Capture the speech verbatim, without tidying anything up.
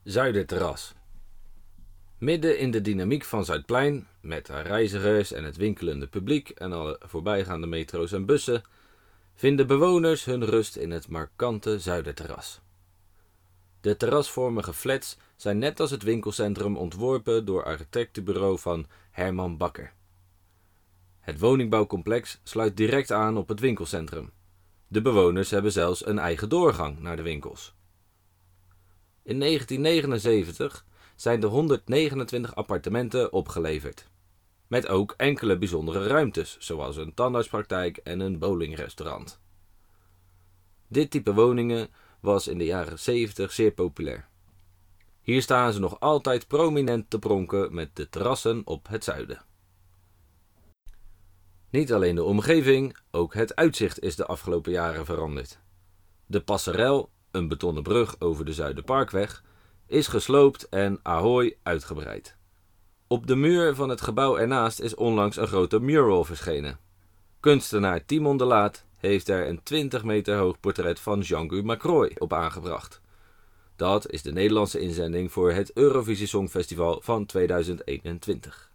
Zuiderterras. Midden in de dynamiek van Zuidplein, met haar reizigers en het winkelende publiek en alle voorbijgaande metro's en bussen, vinden bewoners hun rust in het markante Zuiderterras. De terrasvormige flats zijn net als het winkelcentrum ontworpen door architectenbureau van Herman Bakker. Het woningbouwcomplex sluit direct aan op het winkelcentrum. De bewoners hebben zelfs een eigen doorgang naar de winkels. In negentien negenenzeventig zijn de honderdnegenentwintig appartementen opgeleverd. Met ook enkele bijzondere ruimtes, zoals een tandartspraktijk en een bowlingrestaurant. Dit type woningen was in de jaren zeventig zeer populair. Hier staan ze nog altijd prominent te pronken met de terrassen op het zuiden. Niet alleen de omgeving, ook het uitzicht is de afgelopen jaren veranderd. De passerel, een betonnen brug over de Zuiderparkweg, is gesloopt en Ahoy uitgebreid. Op de muur van het gebouw ernaast is onlangs een grote mural verschenen. Kunstenaar Timon de Laat heeft er een twintig meter hoog portret van Jean-Guy Macroy op aangebracht. Dat is de Nederlandse inzending voor het Eurovisie Songfestival van tweeduizend eenentwintig.